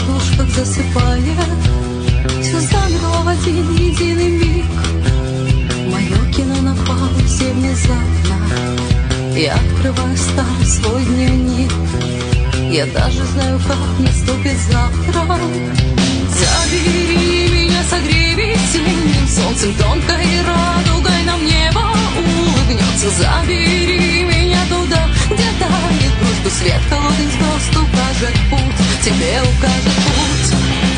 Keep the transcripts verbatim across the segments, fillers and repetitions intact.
подушках засыпает, все замерло в один единый миг. Мое кино на паузе внезапно. Я открываю старый свой дневник. Я даже знаю, как наступит завтра. Забери меня, согрей весенним солнцем, тонкой радугой нам небо улыбнется. Забери меня туда, где тает грусть, свет холодных звезд укажет путь, тебе укажет путь.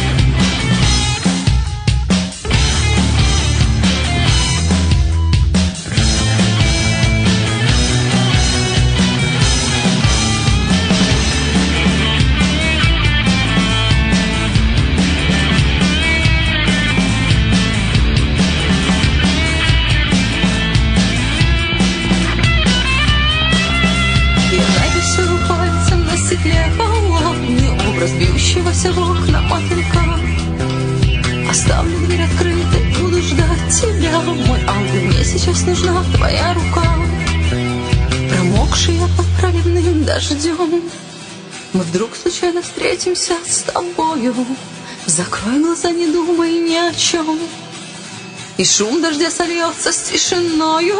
Разбьющегося в окна мотылька. Оставлю дверь открытой, буду ждать тебя, мой ангел, мне сейчас нужна твоя рука. Промокшие под проливным дождем, мы вдруг случайно встретимся с тобою. Закрой глаза, не думай ни о чем, и шум дождя сольется с тишиною.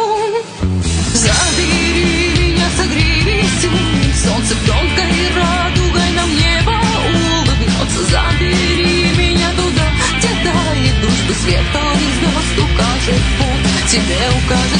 Забери меня, согрей весенним солнце, тонкой радугой нам небо улыбнется. Забери меня туда, где тает дождь, свет холодных звезд укажет путь, тебе укажет